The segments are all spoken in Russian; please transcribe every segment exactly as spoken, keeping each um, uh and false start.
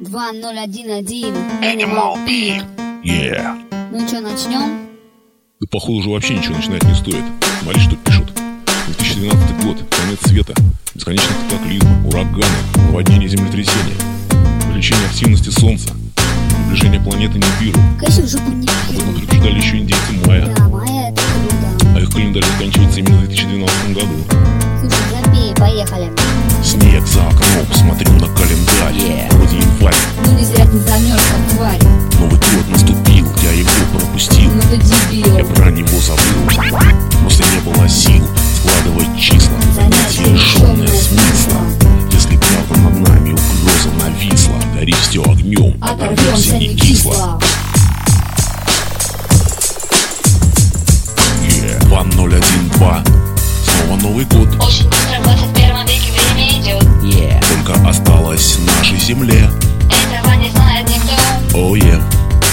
два ноль один один. Animal Beat. Yeah. Ну что, начнем? Да походу уже вообще ничего начинать не стоит. Смотри, что пишут. две тысячи двенадцатый год, конец света, бесконечный катаклизм, ураганы, наводнение, землетрясения, увеличение активности Солнца, приближение планеты Нибиру. Конечно, уже не Об этом предупреждали еще индейцы майя. Да, майя это круто. А их календарь заканчивается именно в две тысячи двенадцатом году. Слушай, забей, поехали. Снег за окном, смотрю на календарь. Yeah. Вроде январь. Ну не зря ты замерз, как тварь. Новый год наступил, я его пропустил. Ну ты дебил. Я про него забыл. Просто не было сил складывать числа, Занятие лишенное лишённое смысла. Если правда над нами угроза нависла, гори все огнем, Оторвемся не кисло. Yeah. два ноль один два. Снова Новый год. Очень быстро в двадцать первом веке время идет. Yeah. Только осталось нашей земле. Этого не знает никто. Oh yeah.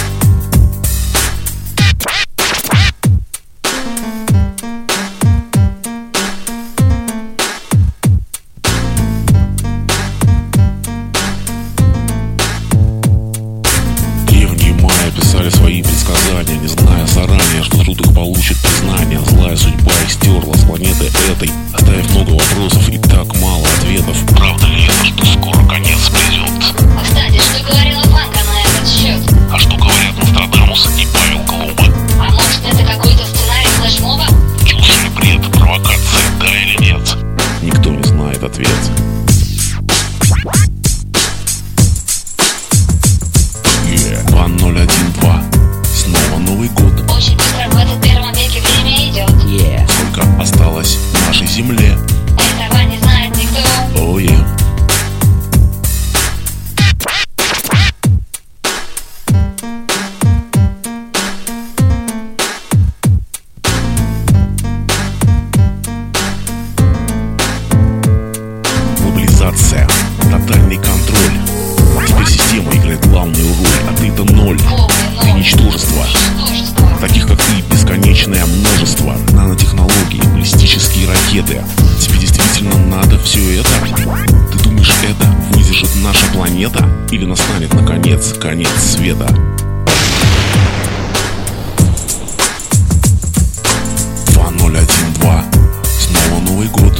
Древние майя писали свои предсказания, не зная заранее, что труд их получит признание. Злая судьба их стерла с планеты этой, оставив много вопросов и так мало ответов. Правда ли это, что скоро конец придет? А кстати, что говорила Ванга на этот счет? А что говорят Нострадамус и Павел Глуба? А может это какой-то сценарий флешмоба? Чушь или бред, провокация, да или нет? Никто не знает ответ. Yeah. два ноль один два. Снова Новый год. Очень быстро в двадцать первом веке время идет. Yeah. Сколько осталось нашей земле? Этого не знает никто. Oh yeah. Глобализация, тотальный контроль. Теперь система играет главную роль, а ты-то ноль. Ты ничтожество. Ничтожество. Таких как ты бесконечное множество. Нанотехнологии, баллистические ракеты. Тебе действительно надо все это? Ты думаешь, это выдержит наша планета? Или настанет наконец конец света? два ноль один два. Снова Новый год.